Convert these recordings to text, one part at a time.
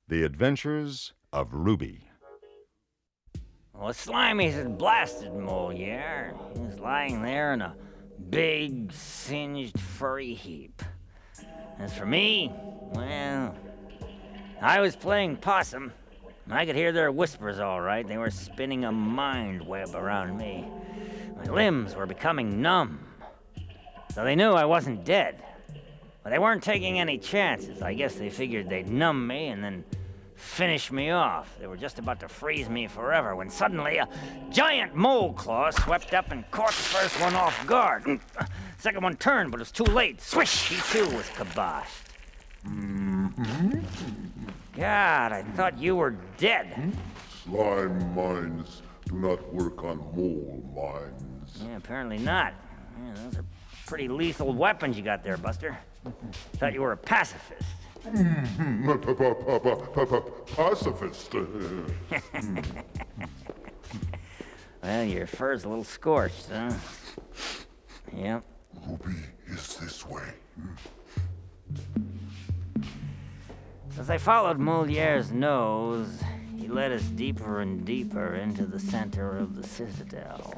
The Adventures of Ruby. Well, Slimy's had blasted Moliere. He was lying there in a big, singed, furry heap. As for me, well, I was playing possum. I could hear their whispers all right. They were spinning a mind web around me. My limbs were becoming numb. So they knew I wasn't dead. But they weren't taking any chances. I guess they figured they'd numb me and then finish me off. They were just about to freeze me forever when suddenly a giant mole claw swept up and caught the first one off guard. Second one turned, but it was too late. Swish! He too was kiboshed. God, I thought you were dead. Slime mines do not work on mole mines. Yeah, apparently not. Yeah, those are pretty lethal weapons you got there, Buster. Thought you were a pacifist. Pacifist. Well, your fur's a little scorched, huh? Yep. Ruby is this way. As I followed Moliere's nose, he led us deeper and deeper into the center of the citadel.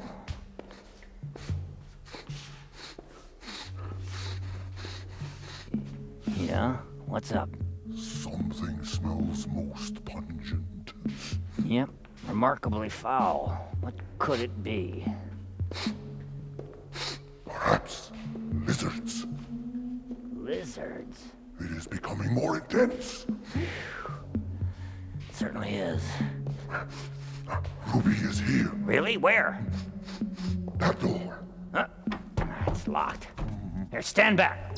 Yeah? What's up? Something smells most pungent. Yep, remarkably foul. What could it be? Perhaps lizards. Lizards? It is becoming more intense. It certainly is. Ruby is here. Really? Where? That door. It's locked. Here, stand back.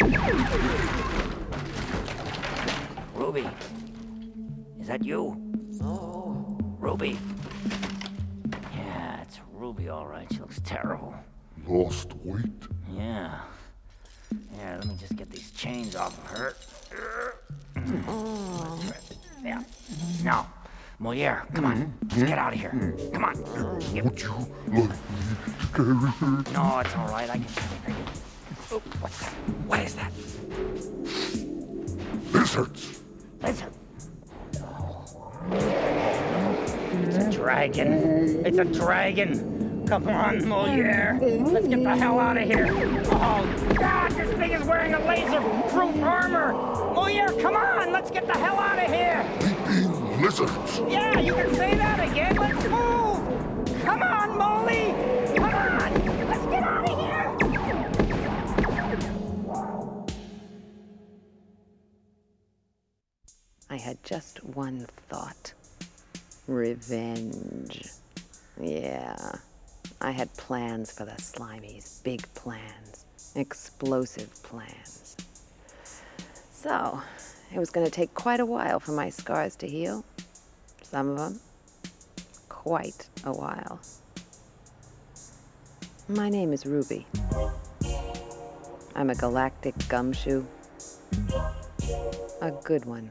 Ruby. Is that you? Oh. Ruby. Yeah, it's Ruby, all right. She looks terrible. Lost weight. Yeah. Yeah, let me just get these chains off of her. Yeah. No. Moliere, come on. Let's get out of here. Come on. Would you like me to carry her? No, it's all right. I can carry it. Oh, what's that? What is that? Lizards. Lizard. It's a dragon. It's a dragon. Come on, Moliere. Let's get the hell out of here. Oh, God, this thing is wearing a laser-proof armor. Moliere, come on. Let's get the hell out of here. Leaping lizards. Yeah, you can say that again. Let's move. Come on, Molly. Come on. Let's get out of here. I had just one thought. Revenge. Yeah. I had plans for the Slimies. Big plans. Explosive plans. So, it was going to take quite a while for my scars to heal. Some of them, quite a while. My name is Ruby. I'm a galactic gumshoe. A good one.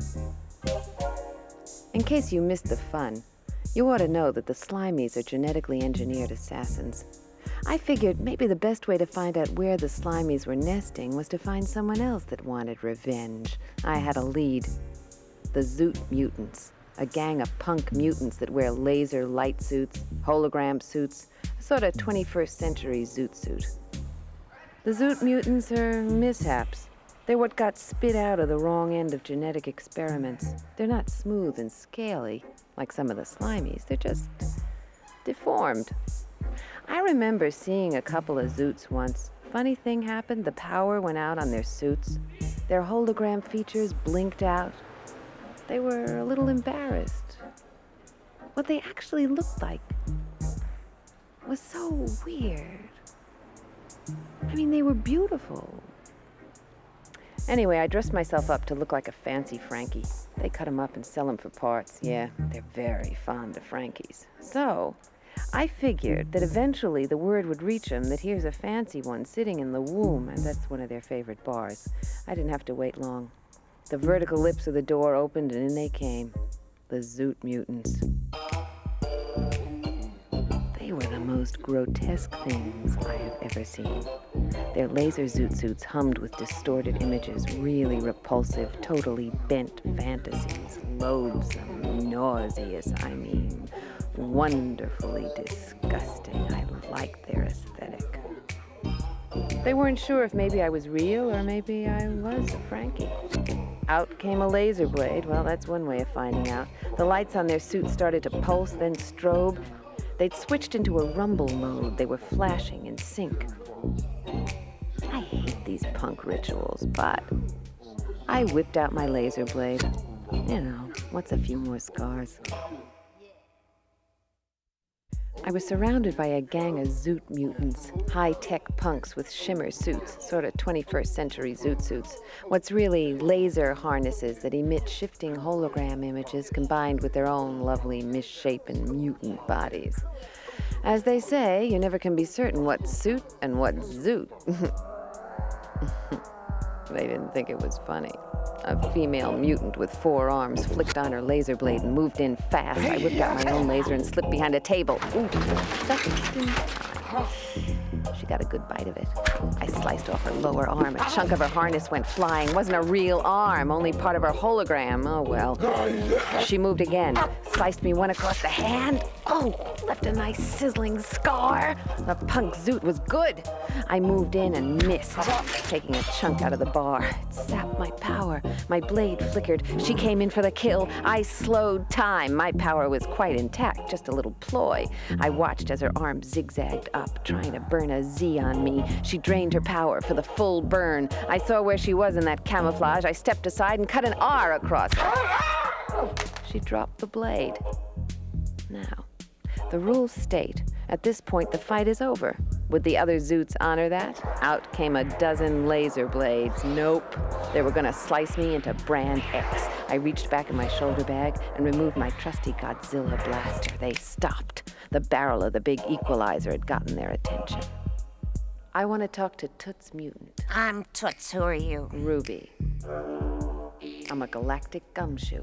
In case you missed the fun, you ought to know that the Slimies are genetically engineered assassins. I figured maybe the best way to find out where the Slimies were nesting was to find someone else that wanted revenge. I had a lead. The Zoot Mutants, a gang of punk mutants that wear laser light suits, hologram suits, a sort of 21st century Zoot suit. The Zoot Mutants are mishaps. They're what got spit out of the wrong end of genetic experiments. They're not smooth and scaly like some of the Slimies. They're just deformed. I remember seeing a couple of Zoots once. Funny thing happened, the power went out on their suits. Their hologram features blinked out. They were a little embarrassed. What they actually looked like was so weird. I mean, they were beautiful. Anyway, I dressed myself up to look like a fancy Frankie. They cut them up and sell them for parts. Yeah, they're very fond of Frankies. So, I figured that eventually the word would reach them that here's a fancy one sitting in the womb, and that's one of their favorite bars. I didn't have to wait long. The vertical lips of the door opened, and in they came. The Zoot Mutants. They were the most most grotesque things I have ever seen. Their laser zoot suits hummed with distorted images, really repulsive, totally bent fantasies, loathsome, nauseous, wonderfully disgusting. I liked their aesthetic. They weren't sure if maybe I was real or maybe I was a Frankie. Out came a laser blade. Well, that's one way of finding out. The lights on their suits started to pulse, then strobe. They'd switched into a rumble mode. They were flashing in sync. I hate these punk rituals, but I whipped out my laser blade. You know, what's a few more scars? I was surrounded by a gang of zoot mutants, high-tech punks with shimmer suits, sort of 21st century zoot suits. What's really laser harnesses that emit shifting hologram images combined with their own lovely misshapen mutant bodies. As they say, you never can be certain what's suit and what's zoot. They didn't think it was funny. A female mutant with 4 arms flicked on her laser blade and moved in fast. I whipped out my own laser and slipped behind a table. Ooh, just in time. She got a good bite of it. I sliced off her lower arm. A chunk of her harness went flying. Wasn't a real arm, only part of her hologram. Oh, well. She moved again. Sliced me one across the hand. Oh, left a nice sizzling scar. The punk zoot was good. I moved in and missed, taking a chunk out of the bar. It sapped my power. My blade flickered. She came in for the kill. I slowed time. My power was quite intact, just a little ploy. I watched as her arm zigzagged up, trying to burn a Z on me. She drained her power for the full burn. I saw where she was in that camouflage. I stepped aside and cut an R across her. She dropped the blade. Now, the rules state, at this point the fight is over. Would the other zoots honor that? Out came a dozen laser blades. Nope. They were gonna slice me into Brand X. I reached back in my shoulder bag and removed my trusty Godzilla blaster. They stopped. The barrel of the big equalizer had gotten their attention. I want to talk to Toots Mutant. I'm Toots. Who are you? Ruby. I'm a galactic gumshoe.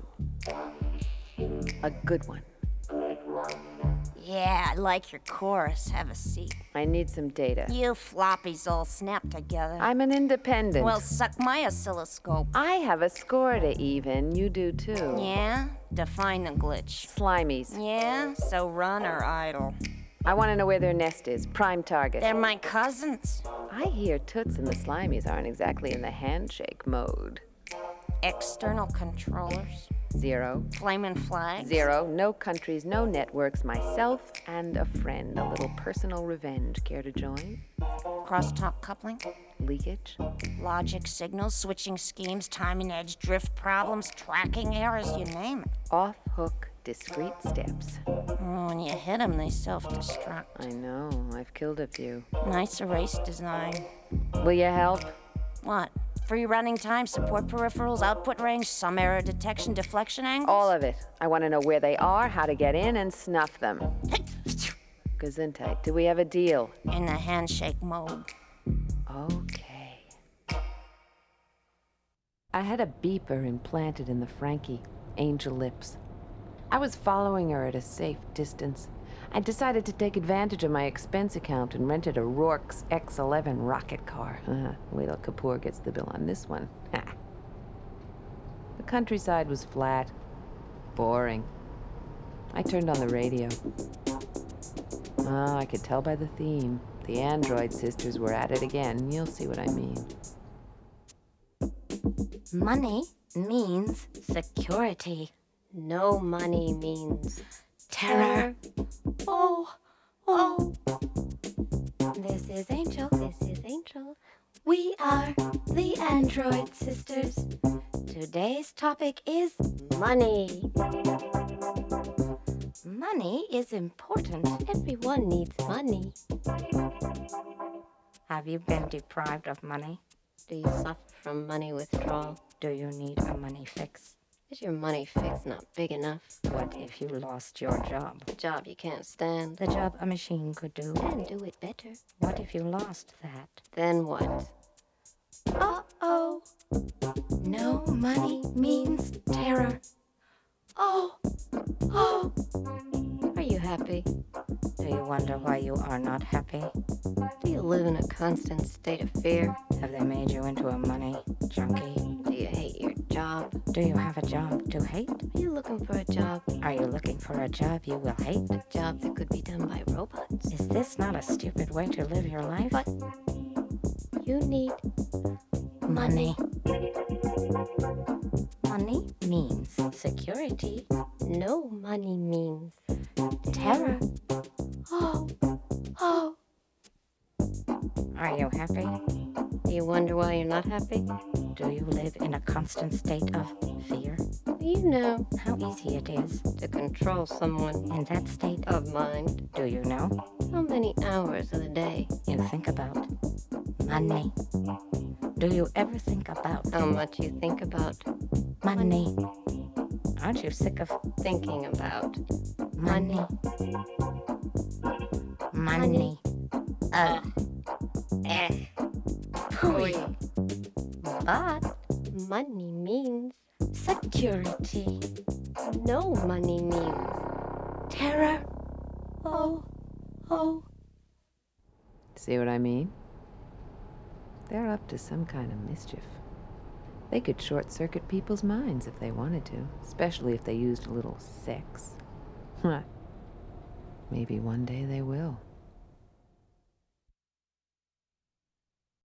A good one. Yeah, I like your chorus. Have a seat. I need some data. You floppies all snap together. I'm an independent. Well, suck my oscilloscope. I have a score to even. You do too. Yeah? Define the glitch. Slimies. Yeah? So run or idle? I want to know where their nest is. Prime target. They're my cousins. I hear Toots and the Slimies aren't exactly in the handshake mode. External controllers. 0. Flamin' flags. 0. No countries, no networks. Myself and a friend. A little personal revenge. Care to join? Crosstalk coupling. Leakage. Logic signals, switching schemes, timing edge, drift problems, tracking errors, you name it. Off-hook, discrete steps. When you hit them, they self-destruct. I know. I've killed a few. Nice erase design. Will you help? What? Free running time, support peripherals, output range, some error detection, deflection angles? All of it. I want to know where they are, how to get in, and snuff them. Gesundheit. Do we have a deal? In the handshake mode. Okay. I had a beeper implanted in the Frankie, Angel Lips. I was following her at a safe distance. I decided to take advantage of my expense account and rented a Rourke's X11 rocket car. Wait till Kapoor gets the bill on this one. The countryside was flat, boring. I turned on the radio. I could tell by the theme. The Android sisters were at it again. You'll see what I mean. Money means security. No money means terror. Oh. This is Angel. We are the Android Sisters. Today's topic is money. Money is important. Everyone needs money. Have you been deprived of money? Do you suffer from money withdrawal? Do you need a money fix? Is your money fix not big enough? What if you lost your job? A job you can't stand. The job a machine could do. And do it better. What if you lost that? Then what? Uh-oh. No money means terror. Oh. Are you happy? Do you wonder why you are not happy? Do you live in a constant state of fear? Have they made you into a money junkie? Do you hate your job? Do you have a job to hate? Are you looking for a job? Are you looking for a job you will hate? A job that could be done by robots? Is this not a stupid way to live your life? But you need Money. Money means security. no money means Terror. oh, oh. Are you happy? Do you wonder why you're not happy? Do you live in a constant state of fear? You know How easy it is. to control someone In that state of mind. do you know? How many hours of the day? You think about money. Do you ever think about How much you think about money? Aren't you sick of thinking about money? Money. Pooey. But money means Security. no money means Terror. oh, oh. See what I mean? They're up to some kind of mischief. They could short-circuit people's minds if they wanted to, especially if they used a little sex. Maybe one day they will.